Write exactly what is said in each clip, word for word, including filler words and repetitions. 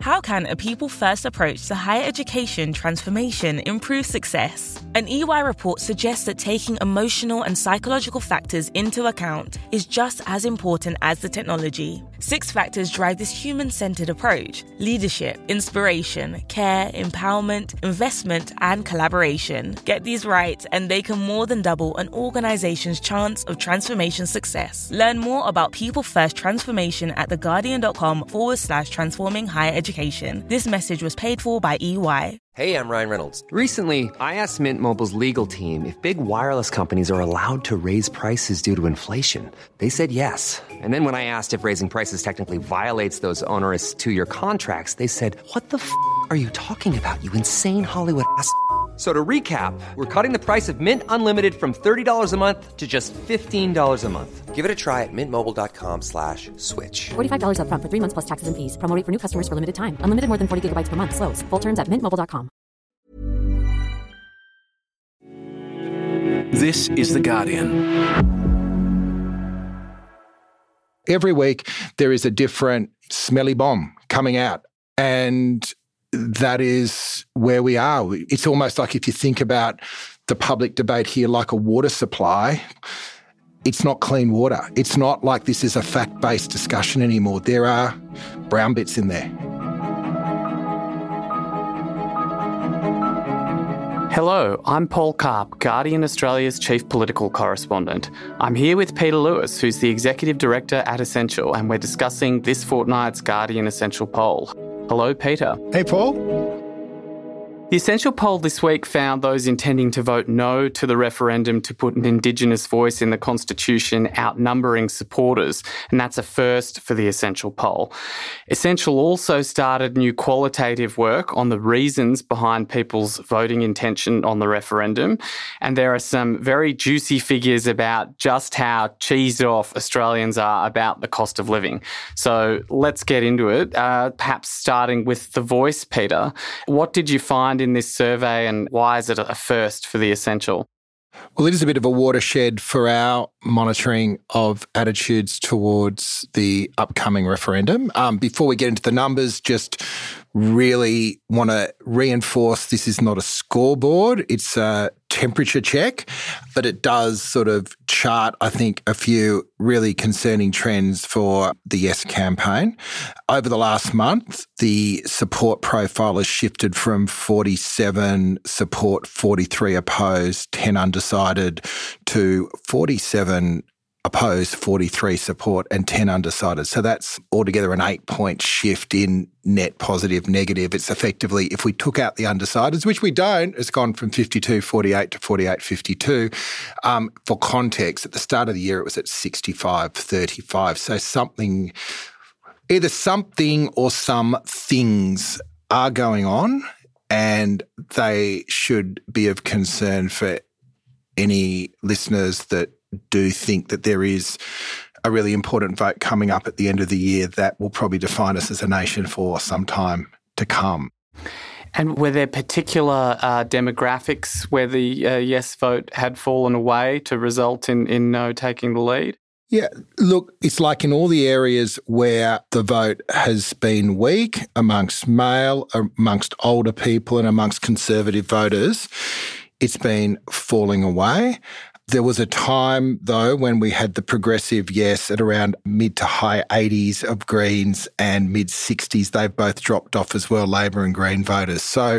How can a people-first approach to higher education transformation improve success? An E Y report suggests that taking emotional and psychological factors into account is just as important as the technology. Six factors drive this human-centered approach: leadership, inspiration, care, empowerment, investment, and collaboration. Get these right, and they can more than double an organization's chance of transformation success. Learn more about people-first transformation at theguardian.com forward slash transforming higher education. This message was paid for by E Y. Hey, I'm Ryan Reynolds. Recently, I asked Mint Mobile's legal team if big wireless companies are allowed to raise prices due to inflation. They said yes. And then when I asked if raising prices technically violates those onerous two-year contracts, they said, "What the f*** are you talking about, you insane Hollywood ass f- So to recap, we're cutting the price of Mint Unlimited from thirty dollars a month to just fifteen dollars a month. Give it a try at mintmobile.com slash switch. forty-five dollars up front for three months plus taxes and fees. Promo rate for new customers for limited time. Unlimited more than forty gigabytes per month. Slows full terms at mint mobile dot com. This is The Guardian. Every week there is a different smelly bomb coming out, and that is where we are. It's almost like if you think about the public debate here like a water supply, it's not clean water. It's not like this is a fact-based discussion anymore. There are brown bits in there. Hello, I'm Paul Karp, Guardian Australia's Chief Political Correspondent. I'm here with Peter Lewis, who's the Executive Director at Essential, and we're discussing this fortnight's Guardian Essential poll. Hello, Peter. Hey, Paul. The Essential poll this week found those intending to vote no to the referendum to put an Indigenous voice in the Constitution outnumbering supporters, and that's a first for the Essential poll. Essential also started new qualitative work on the reasons behind people's voting intention on the referendum, and there are some very juicy figures about just how cheesed off Australians are about the cost of living. So let's get into it, uh, perhaps starting with the voice, Peter. What did you find in this survey, and why is it a first for the Essential? Well, it is a bit of a watershed for our monitoring of attitudes towards the upcoming referendum. Um, before we get into the numbers, just really want to reinforce this is not a scoreboard. It's a temperature check, but it does sort of chart, I think, a few really concerning trends for the Yes campaign. Over the last month, the support profile has shifted from forty-seven support, forty-three opposed, ten undecided to forty-seven opposed, forty-three support and ten undecided. So that's altogether an eight-point shift in net positive, negative. It's effectively, if we took out the undecideds, which we don't, it's gone from fifty-two forty-eight to forty-eight fifty-two. Um, for context, at the start of the year, it was at sixty-five thirty-five. So something, either something or some things are going on, and they should be of concern for any listeners that do think that there is a really important vote coming up at the end of the year that will probably define us as a nation for some time to come. And were there particular uh, demographics where the uh, yes vote had fallen away to result in, in no taking the lead? Yeah, look, it's like in all the areas where the vote has been weak amongst male, amongst older people and amongst conservative voters, it's been falling away. There was a time, though, when we had the progressive yes at around mid to high eighties of Greens and mid-sixties. They've both dropped off as well, Labor and Green voters. So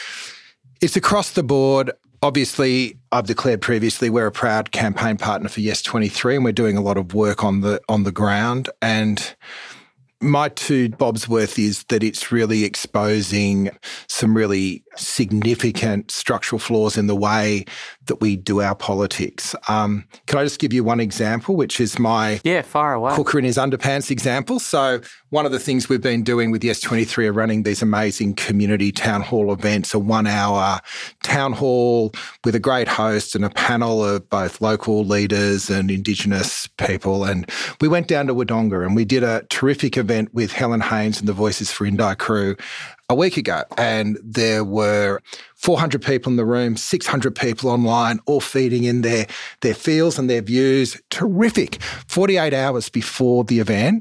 it's across the board. Obviously, I've declared previously we're a proud campaign partner for Yes twenty-three, and we're doing a lot of work on the on the ground. And my two bob's worth is that it's really exposing some really significant structural flaws in the way that we do our politics. Um, can I just give you one example, which is my yeah, far away. hooker in his underpants example? So one of the things we've been doing with Yes twenty-three are running these amazing community town hall events, a one-hour town hall with a great host and a panel of both local leaders and Indigenous people. And we went down to Wodonga and we did a terrific event with Helen Haynes and the Voices for Indi crew a week ago, and there were four hundred people in the room, six hundred people online, all feeding in their, their feels and their views. Terrific. forty-eight hours before the event,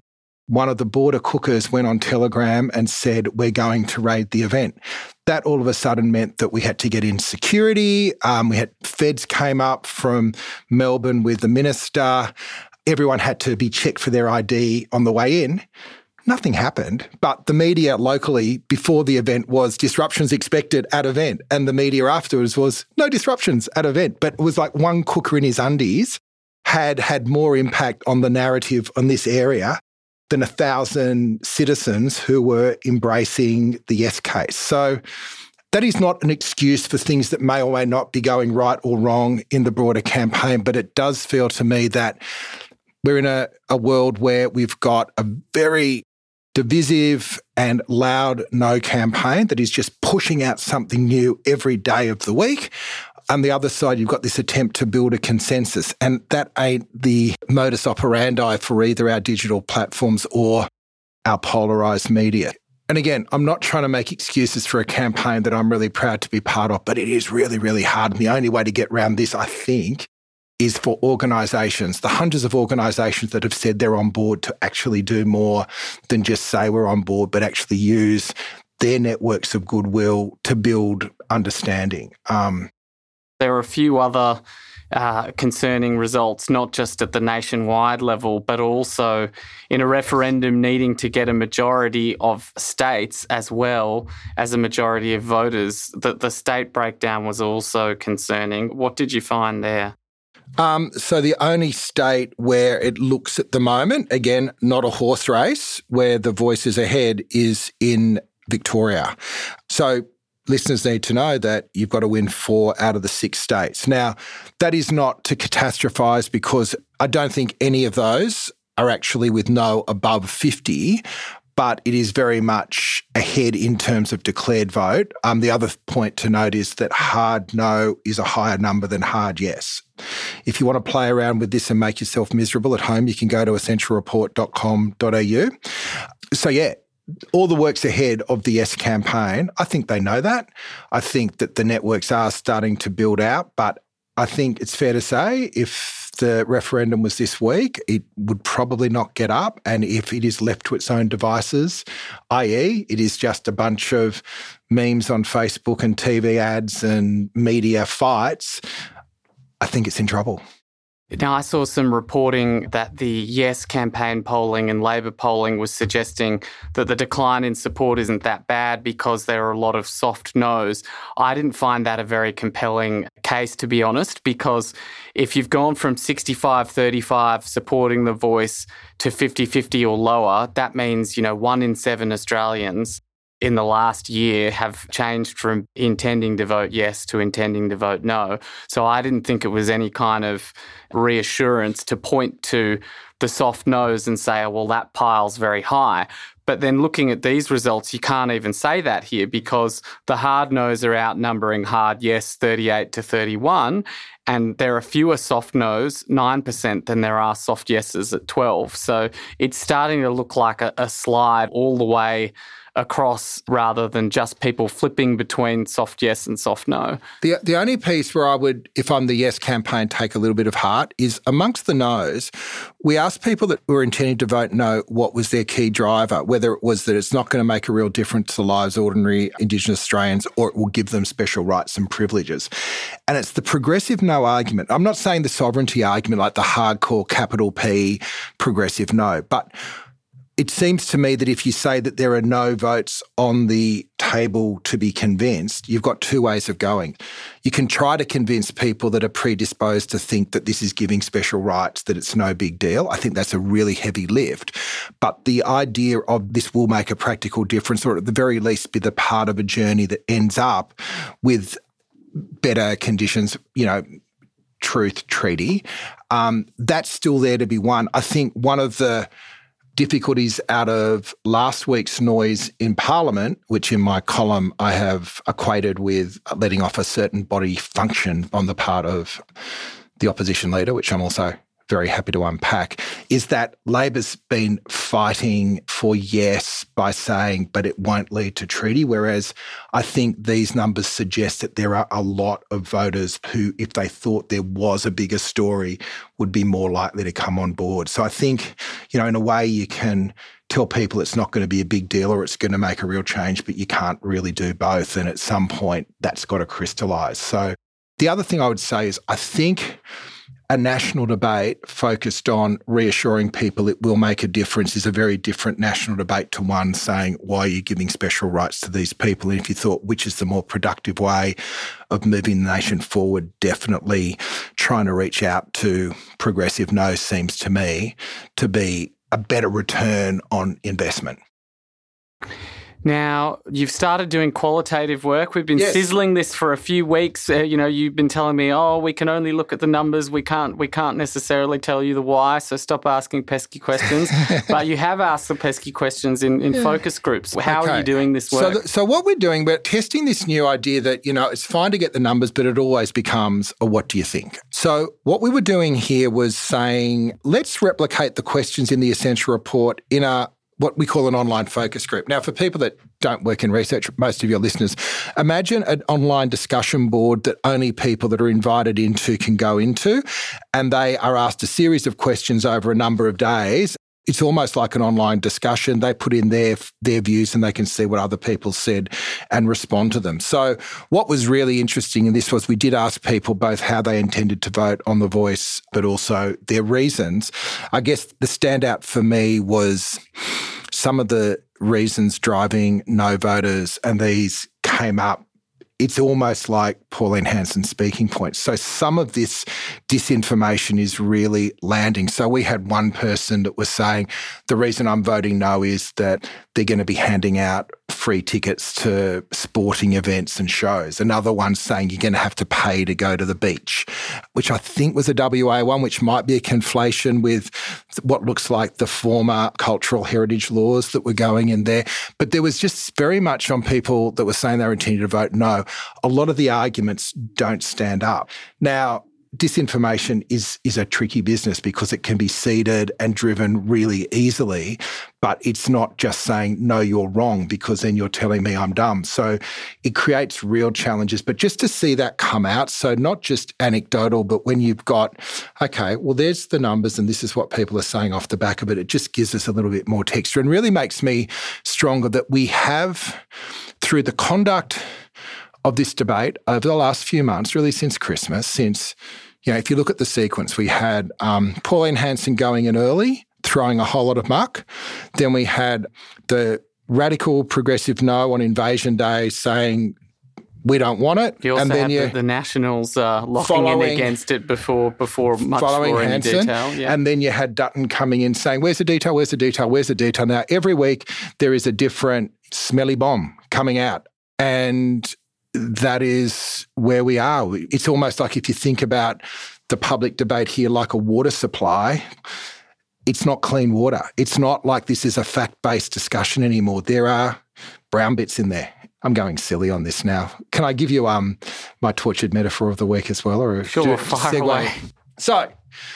one of the border cookers went on Telegram and said, we're going to raid the event. That all of a sudden meant that we had to get in security. Um, we had feds came up from Melbourne with the minister. Everyone had to be checked for their I D on the way in. Nothing happened, but the media locally before the event was disruptions expected at event, and the media afterwards was no disruptions at event. But it was like one cooker in his undies had had more impact on the narrative on this area than a thousand citizens who were embracing the yes case. So that is not an excuse for things that may or may not be going right or wrong in the broader campaign, but it does feel to me that we're in a, a world where we've got a very divisive and loud no campaign that is just pushing out something new every day of the week. On the other side, you've got this attempt to build a consensus, and that ain't the modus operandi for either our digital platforms or our polarised media. And again, I'm not trying to make excuses for a campaign that I'm really proud to be part of, but it is really, really hard. And the only way to get around this, I think, is for organisations, the hundreds of organisations that have said they're on board, to actually do more than just say we're on board, but actually use their networks of goodwill to build understanding. Um, There are a few other uh, concerning results, not just at the nationwide level, but also in a referendum needing to get a majority of states as well as a majority of voters. The, the state breakdown was also concerning. What did you find there? Um, so the only state where it looks at the moment, again, not a horse race, where the voice is ahead is in Victoria. So listeners need to know that you've got to win four out of the six states. Now, that is not to catastrophise, because I don't think any of those are actually with no above fifty, but it is very much ahead in terms of declared vote. Um, the other point to note is that hard no is a higher number than hard yes. If you want to play around with this and make yourself miserable at home, you can go to essential report dot com dot a u. So, yeah, all the work's ahead of the Yes campaign. I think they know that. I think that the networks are starting to build out, but I think it's fair to say if the referendum was this week, it would probably not get up. And if it is left to its own devices, that is it is just a bunch of memes on Facebook and T V ads and media fights, I think it's in trouble. Now, I saw some reporting that the Yes campaign polling and Labor polling was suggesting that the decline in support isn't that bad because there are a lot of soft no's. I didn't find that a very compelling case, to be honest, because if you've gone from sixty-five thirty-five supporting the voice to fifty fifty or lower, that means, you know, one in seven Australians in the last year have changed from intending to vote yes to intending to vote no. So I didn't think it was any kind of reassurance to point to the soft no's and say, oh, well, that pile's very high. But then looking at these results, you can't even say that here because the hard no's are outnumbering hard yes thirty-eight to thirty-one, and there are fewer soft no's, nine percent, than there are soft yeses at twelve. So it's starting to look like a, a slide all the way across rather than just people flipping between soft yes and soft no. The the only piece where I would, if I'm the yes campaign, take a little bit of heart is amongst the no's, we asked people that were intending to vote no what was their key driver, whether it was that it's not going to make a real difference to the lives of ordinary Indigenous Australians or it will give them special rights and privileges. And it's the progressive no argument. I'm not saying the sovereignty argument like the hardcore capital P progressive no, but it seems to me that if you say that there are no votes on the table to be convinced, you've got two ways of going. You can try to convince people that are predisposed to think that this is giving special rights, that it's no big deal. I think that's a really heavy lift. But the idea of this will make a practical difference, or at the very least be the part of a journey that ends up with better conditions, you know, truth treaty, um, that's still there to be won. I think one of the difficulties out of last week's noise in Parliament, which in my column I have equated with letting off a certain body function on the part of the opposition leader, which I'm also very happy to unpack, is that Labor's been fighting for yes by saying, but it won't lead to treaty, whereas I think these numbers suggest that there are a lot of voters who, if they thought there was a bigger story, would be more likely to come on board. So I think, you know, in a way you can tell people it's not going to be a big deal or it's going to make a real change, but you can't really do both. And at some point, that's got to crystallise. So the other thing I would say is I think a national debate focused on reassuring people it will make a difference is a very different national debate to one saying, why are you giving special rights to these people? And if you thought which is the more productive way of moving the nation forward, definitely trying to reach out to progressive no seems to me to be a better return on investment. Now, you've started doing qualitative work. We've been yes. sizzling this for a few weeks. Uh, you know, you've been telling me, oh, we can only look at the numbers. We can't we can't necessarily tell you the why, so stop asking pesky questions. But you have asked the pesky questions in, in yeah. focus groups. How okay. are you doing this work? So, the, so what we're doing, we're testing this new idea that, you know, it's fine to get the numbers, but it always becomes a what do you think? So what we were doing here was saying, let's replicate the questions in the Essential Report in a what we call an online focus group. Now, for people that don't work in research, most of your listeners, imagine an online discussion board that only people that are invited into can go into, and they are asked a series of questions over a number of days. It's almost like an online discussion. They put in their their views and they can see what other people said and respond to them. So what was really interesting in this was we did ask people both how they intended to vote on The Voice, but also their reasons. I guess the standout for me was some of the reasons driving no voters, and these came up. It's almost like Pauline Hanson's speaking points. So some of this disinformation is really landing. So we had one person that was saying, the reason I'm voting no is that they're going to be handing out free tickets to sporting events and shows. Another one saying you're going to have to pay to go to the beach, which I think was a W A one, which might be a conflation with what looks like the former cultural heritage laws that were going in there. But there was just very much on people that were saying they were intending to vote no. A lot of the arguments don't stand up. Now, disinformation is is a tricky business because it can be seeded and driven really easily, but it's not just saying, no, you're wrong, because then you're telling me I'm dumb. So it creates real challenges. But just to see that come out, so not just anecdotal, but when you've got, okay, well, there's the numbers and this is what people are saying off the back of it, it just gives us a little bit more texture and really makes me stronger that we have, through the conduct of this debate over the last few months, really since Christmas, since, you know, if you look at the sequence, we had um, Pauline Hanson going in early, throwing a whole lot of muck. Then we had the radical progressive no on Invasion Day saying, we don't want it. You also and then had you, the, the Nationals uh, locking in against it before before much more any detail. Yeah. And then you had Dutton coming in saying, where's the detail, where's the detail, where's the detail? Now, every week there is a different smelly bomb coming out. And that is where we are. It's almost like if you think about the public debate here like a water supply, it's not clean water. It's not like this is a fact-based discussion anymore. There are brown bits in there. I'm going silly on this now. Can I give you um my tortured metaphor of the week as well? Or sure, fire away. So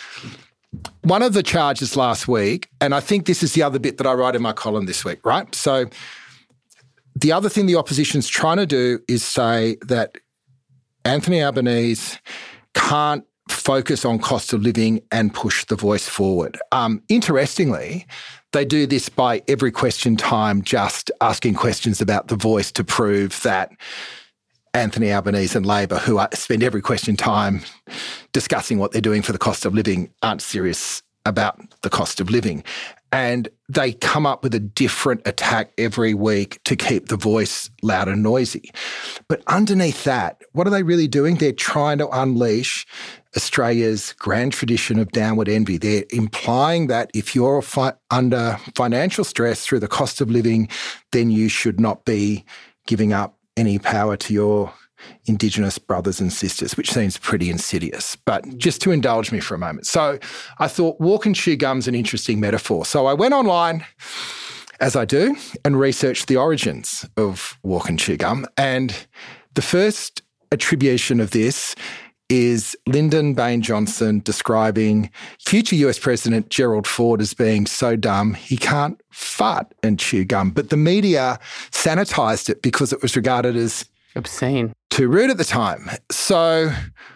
one of the charges last week, and I think this is the other bit that I write in my column this week, right? So the other thing the opposition's trying to do is say that Anthony Albanese can't focus on cost of living and push The Voice forward. Um, interestingly, they do this by every question time just asking questions about The Voice to prove that Anthony Albanese and Labor, who are, spend every question time discussing what they're doing for the cost of living, aren't serious about the cost of living. And they come up with a different attack every week to keep The Voice loud and noisy. But underneath that, what are they really doing? They're trying to unleash Australia's grand tradition of downward envy. They're implying that if you're fi- under financial stress through the cost of living, then you should not be giving up any power to your Indigenous brothers and sisters, which seems pretty insidious. But just to indulge me for a moment. So I thought walk and chew gum's an interesting metaphor. So I went online, as I do, and researched the origins of walk and chew gum. And the first attribution of this is Lyndon Baines Johnson describing future U S President Gerald Ford as being so dumb he can't fart and chew gum. But the media sanitised it because it was regarded as obscene, too rude at the time. So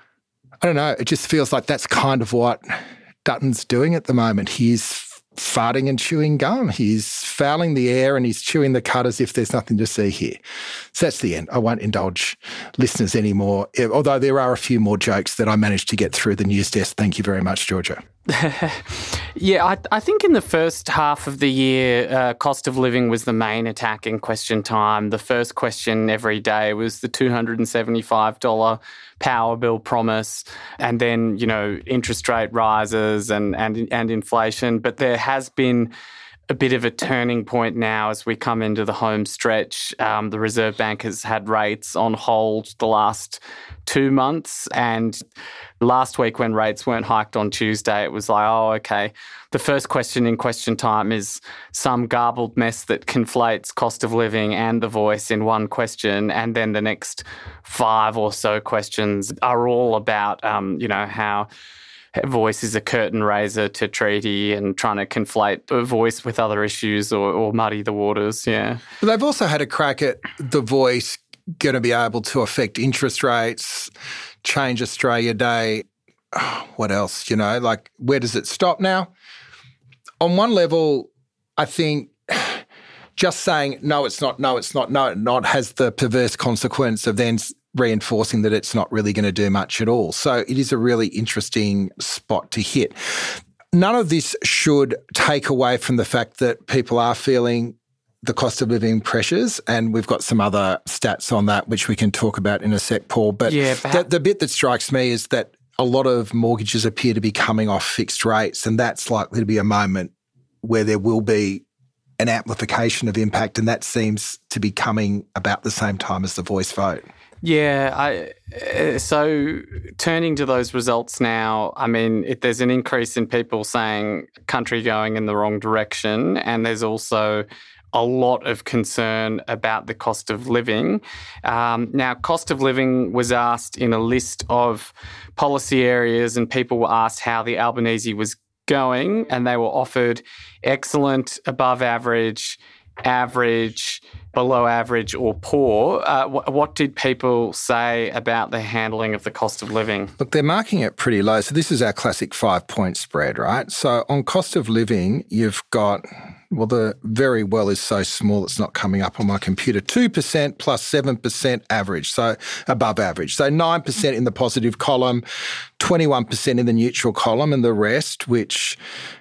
I don't know, it just feels like that's kind of what Dutton's doing at the moment. He's farting and chewing gum. He's fouling the air and he's chewing the cud as if there's nothing to see here. So that's the end. I won't indulge listeners anymore, although there are a few more jokes that I managed to get through the news desk. Thank you very much, Georgia. Yeah, I, I think in the first half of the year, uh, cost of living was the main attack in Question Time. The first question every day was the two hundred seventy-five dollars power bill promise, and then, you know, interest rate rises and, and, and inflation. But there has been a bit of a turning point now as we come into the home stretch. Um, the Reserve Bank has had rates on hold the last two months, and last week when rates weren't hiked on Tuesday, it was like, oh, okay. The first question in Question Time is some garbled mess that conflates cost of living and The Voice in one question, and then the next five or so questions are all about, um, you know, how Voice is a curtain raiser to treaty and trying to conflate the Voice with other issues or, or muddy the waters, yeah. But they've also had a crack at The Voice going to be able to affect interest rates, change Australia Day. Oh, what else, you know, like where does it stop now? On one level, I think just saying, no, it's not, no, it's not, no, it's not, has the perverse consequence of then reinforcing that it's not really going to do much at all. So it is a really interesting spot to hit. None of this should take away from the fact that people are feeling the cost of living pressures, and we've got some other stats on that which we can talk about in a sec, Paul. But yeah, the, the bit that strikes me is that a lot of mortgages appear to be coming off fixed rates, and that's likely to be a moment where there will be an amplification of impact, and that seems to be coming about the same time as the Voice vote. Yeah, I, uh, so turning to those results now, I mean, it, there's an increase in people saying country going in the wrong direction, and there's also a lot of concern about the cost of living. Um, now, cost of living was asked in a list of policy areas, and people were asked how the Albanese was going, and they were offered excellent, above average, average, below average or poor. Uh, wh- what did people say about the handling of the cost of living? Look, they're marking it pretty low. So this is our classic five-point spread, right? So on cost of living, you've got, well, the very well is so small it's not coming up on my computer, two percent plus seven percent average, so above average. So nine percent in the positive column, twenty-one percent in the neutral column, and the rest, which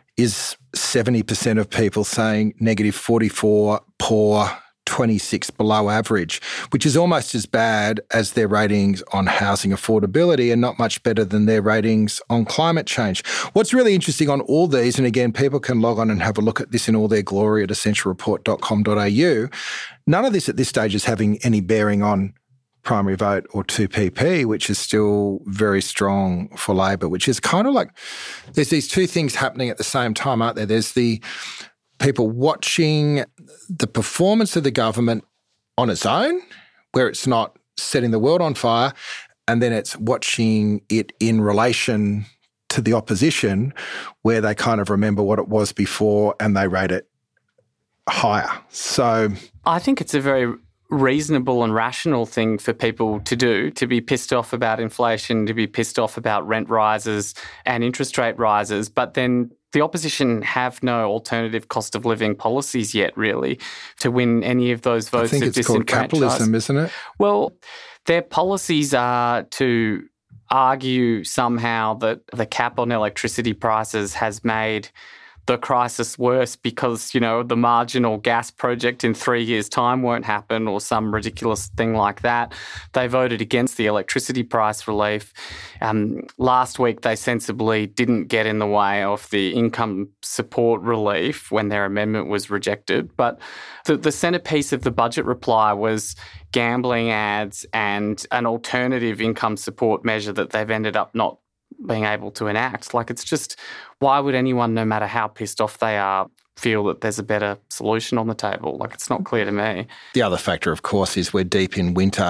is seventy percent of people saying negative forty-four, poor, twenty-six below average, which is almost as bad as their ratings on housing affordability and not much better than their ratings on climate change. What's really interesting on all these, and again, people can log on and have a look at this in all their glory at essential report dot com dot a u, none of this at this stage is having any bearing on primary vote or two P P, which is still very strong for Labor, which is kind of like there's these two things happening at the same time, aren't there? There's the people watching the performance of the government on its own, where it's not setting the world on fire, and then it's watching it in relation to the opposition, where they kind of remember what it was before and they rate it higher. So I think it's a very reasonable and rational thing for people to do, to be pissed off about inflation, to be pissed off about rent rises and interest rate rises, but then the opposition have no alternative cost of living policies yet, really, to win any of those votes. I think it's called capitalism, isn't it? Well, their policies are to argue somehow that the cap on electricity prices has made the crisis worse because, you know, the marginal gas project in three years' time won't happen or some ridiculous thing like that. They voted against the electricity price relief. Um, last week, they sensibly didn't get in the way of the income support relief when their amendment was rejected. But the, the centrepiece of the budget reply was gambling ads and an alternative income support measure that they've ended up not being able to enact. Like, it's just, why would anyone, no matter how pissed off they are, feel that there's a better solution on the table? Like, it's not clear to me. The other factor, of course, is we're deep in winter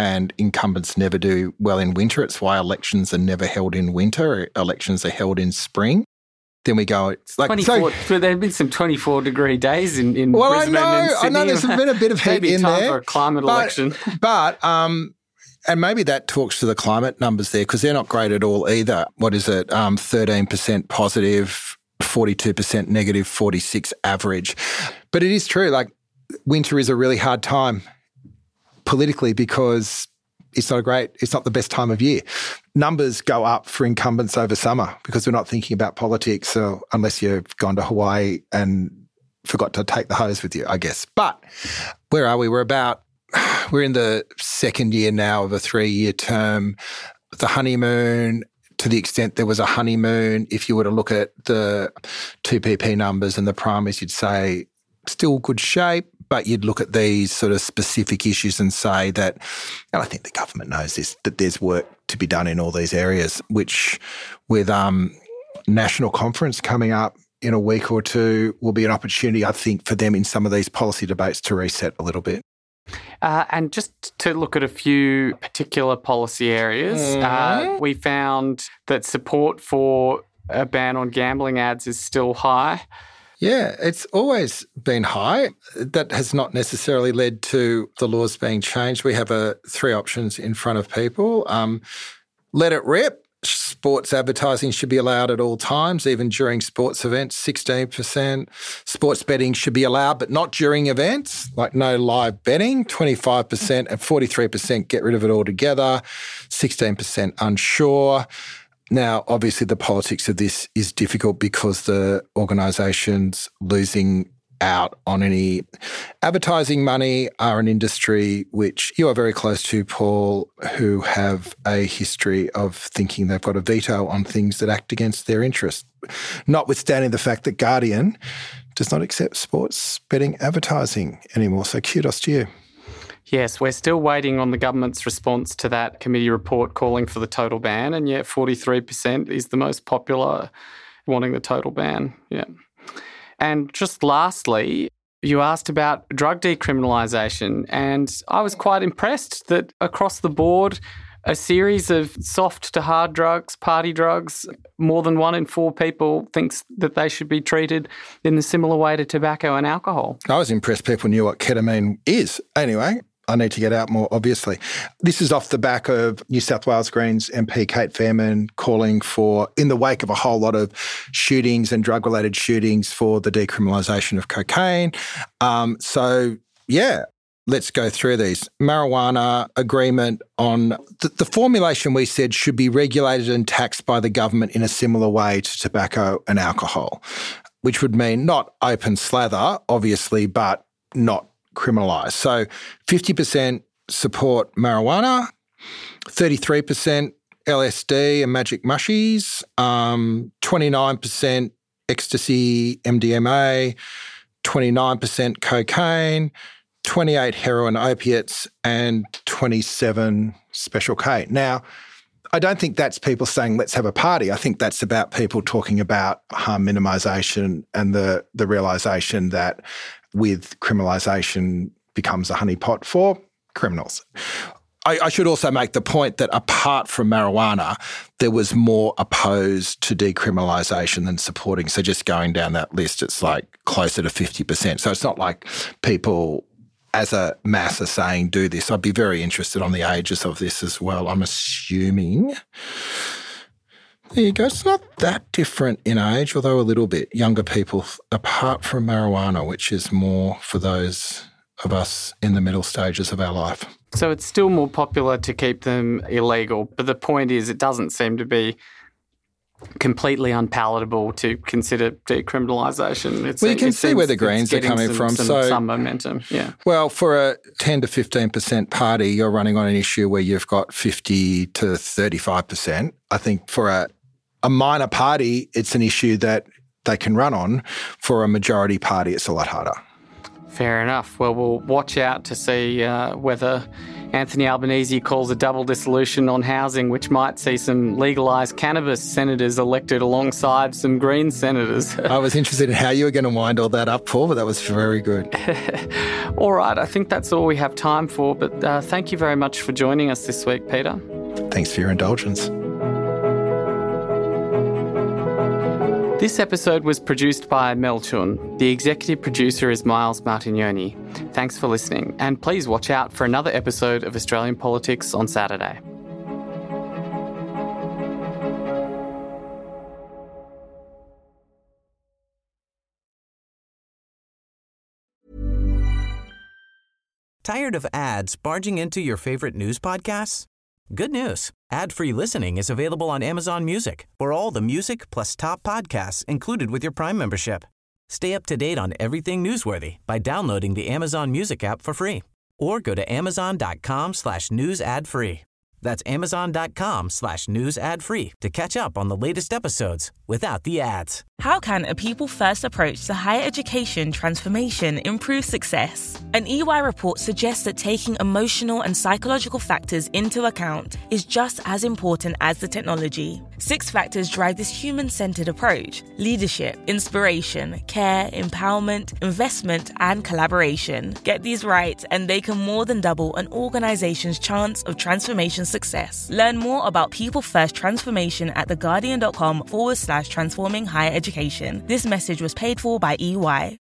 and incumbents never do well in winter. It's why elections are never held in winter. Elections are held in spring. Then we go, it's like, twenty-four, so, there have been some twenty-four degree days in, in well, Brisbane I know, and Sydney. I know there's been a bit of heat maybe in time there. for a climate but, election. But, um, and maybe that talks to the climate numbers there because they're not great at all either. What is it? Um, thirteen percent positive, forty-two percent negative, forty-six average. But it is true, like winter is a really hard time politically because it's not a great, it's not the best time of year. Numbers go up for incumbents over summer because we're not thinking about politics so unless you've gone to Hawaii and forgot to take the hose with you, I guess. But where are we? We're about, we're in the second year now of a three-year term. The honeymoon, to the extent there was a honeymoon, if you were to look at the two P P numbers and the primaries, you'd say still good shape, but you'd look at these sort of specific issues and say that, and I think the government knows this, that there's work to be done in all these areas, which with um, national conference coming up in a week or two will be an opportunity, I think, for them in some of these policy debates to reset a little bit. Uh, and just to look at a few particular policy areas, mm. uh, we found that support for a ban on gambling ads is still high. Yeah, it's always been high. That has not necessarily led to the laws being changed. We have a, three options in front of people. Um, let it rip. Sports advertising should be allowed at all times, even during sports events, sixteen percent. Sports betting should be allowed, but not during events, like no live betting, twenty-five percent, and forty-three percent get rid of it altogether, sixteen percent unsure. Now, obviously, the politics of this is difficult because the organisations losing out on any advertising money are an industry which you are very close to, Paul, who have a history of thinking they've got a veto on things that act against their interest, notwithstanding the fact that Guardian does not accept sports betting advertising anymore. So kudos to you. Yes, we're still waiting on the government's response to that committee report calling for the total ban, and yet forty-three percent is the most popular wanting the total ban. Yeah. And just lastly, you asked about drug decriminalisation, and I was quite impressed that across the board, a series of soft to hard drugs, party drugs, more than one in four people thinks that they should be treated in a similar way to tobacco and alcohol. I was impressed people knew what ketamine is. Anyway, I need to get out more, obviously. This is off the back of New South Wales Greens M P Kate Fairman calling for, in the wake of a whole lot of shootings and drug-related shootings, for the decriminalisation of cocaine. Um, so, yeah, let's go through these. Marijuana agreement on the, the formulation we said should be regulated and taxed by the government in a similar way to tobacco and alcohol, which would mean not open slather, obviously, but not criminalised. So fifty percent support marijuana, thirty-three percent L S D and magic mushies, um, twenty-nine percent ecstasy, M D M A, twenty-nine percent cocaine, twenty-eight heroin opiates, and twenty-seven Special K. Now, I don't think that's people saying, let's have a party. I think that's about people talking about harm minimisation and the, the realisation that with criminalisation becomes a honeypot for criminals. I, I should also make the point that apart from marijuana, there was more opposed to decriminalisation than supporting. So just going down that list, it's like closer to fifty percent. So it's not like people as a mass are saying do this. I'd be very interested on the ages of this as well. I'm assuming... There you go. It's not that different in age, although a little bit. Younger people, apart from marijuana, which is more for those of us in the middle stages of our life. So it's still more popular to keep them illegal, but the point is it doesn't seem to be completely unpalatable to consider decriminalisation. It's, well, you can it see where the Greens are coming some, from. Some, so, some momentum, yeah. Well, for a ten to fifteen percent party, you're running on an issue where you've got fifty to thirty-five percent. I think for a A minor party, it's an issue that they can run on. For a majority party, it's a lot harder. Fair enough. Well, we'll watch out to see uh, whether Anthony Albanese calls a double dissolution on housing, which might see some legalised cannabis senators elected alongside some Green senators. I was interested in how you were going to wind all that up, Paul, but that was very good. All right, I think that's all we have time for, but uh, thank you very much for joining us this week, Peter. Thanks for your indulgence. This episode was produced by Mel Chun. The executive producer is Miles Martignoni. Thanks for listening, and please watch out for another episode of Australian Politics on Saturday. Tired of ads barging into your favorite news podcasts? Good news. Ad-free listening is available on Amazon Music for all the music plus top podcasts included with your Prime membership. Stay up to date on everything newsworthy by downloading the Amazon Music app for free or go to amazon.com slash news ad free. That's amazon.com slash news ad free to catch up on the latest episodes without the ads. How can a people-first approach to higher education transformation improve success? An E Y report suggests that taking emotional and psychological factors into account is just as important as the technology. Six factors drive this human-centered approach: leadership, inspiration, care, empowerment, investment, and collaboration. Get these right, and they can more than double an organization's chance of transformation success. Learn more about people-first transformation at theguardian.com forward slash transforming higher education. This message was paid for by E Y.